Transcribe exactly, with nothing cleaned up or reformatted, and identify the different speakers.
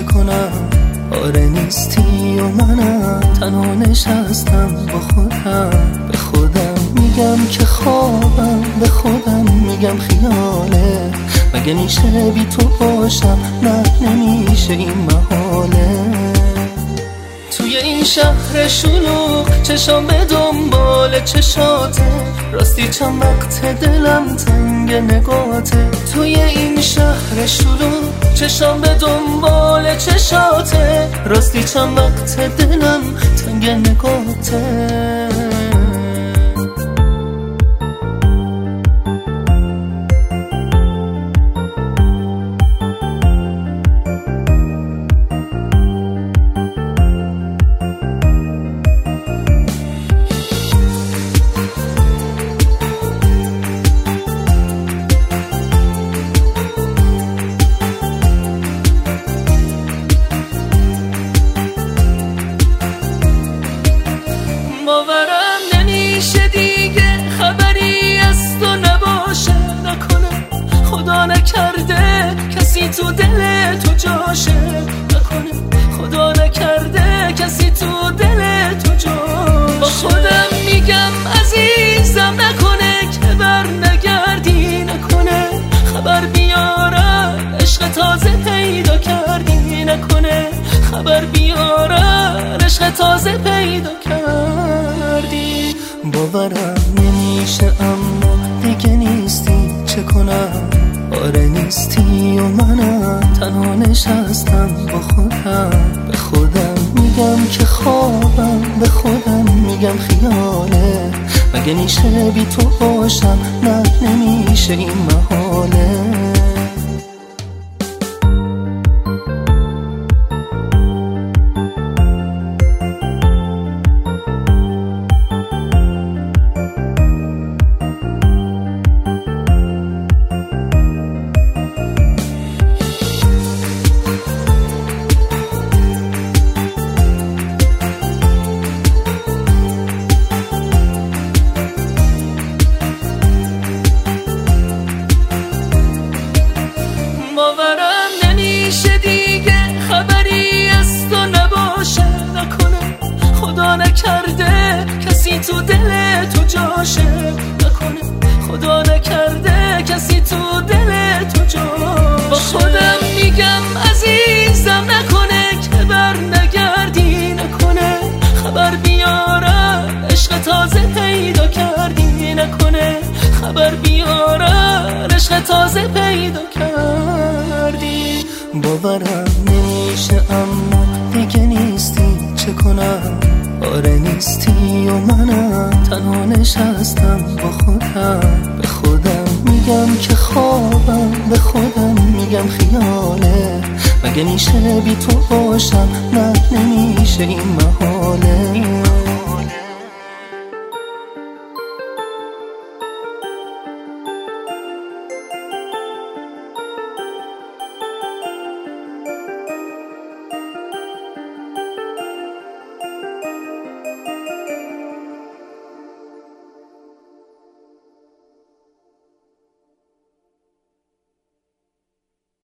Speaker 1: کنم؟ آره نیستی و منم تنها نشستم با خودم. به خودم میگم که خوابم، به خودم میگم خیاله. مگه میشه بی تو باشم؟ نه نمیشه این محاله. توی این شهر شلوغ چشام به دنبال چشاته، راستی چند وقت دلم تنگ نگاته. توی این شهر شلوغ چشام به دنبال چشاته، راستی چند وقت دلم تنگ نگاته.
Speaker 2: باورم نمیشه دیگه خبری از تو نباشه. نکنه خدا نکرده کسی تو دل تو جاشه. نکنه خدا نکرده کسی تو دل تو جاشه. با خودم میگم عزیزم نکنه که بر نگردی. نکنه خبر بیارن عشق تازه پیدا کردی. نکنه خبر بیارن عشق تازه پیدا کردی.
Speaker 1: باورم نمیشه اما دیگه نیستی، چه کنم؟ آره نیستی و منم تنها نشستم با خودم. به خودم میگم که خوابم، به خودم میگم خیاله. مگه میشه بی تو باشم؟ نه نمیشه این محاله.
Speaker 2: باورم نمیشه دیگه خبری از تو نباشه. نکنه خدا نکرده کسی تو دل تو جاشه. نکنه خدا نکرده کسی تو دل تو جاشه. با خودم میگم عزیزم نکنه که بر نگردی. نکنه خبر بیارن عشق تازه پیدا کردی. نکنه خبر بیارن عشق تازه پیدا کردی.
Speaker 1: باورم نمیشه اما دیگه نیستی، چه کنم؟ آره نیستی و منم تنها نشستم با خودم. به خودم میگم که خوابم، به خودم میگم خیاله. مگه میشه بی تو باشم؟ نه نمیشه این محاله.